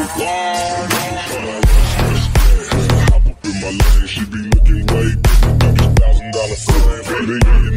Hop up in my lane, she be looking way different. $1,000 fame,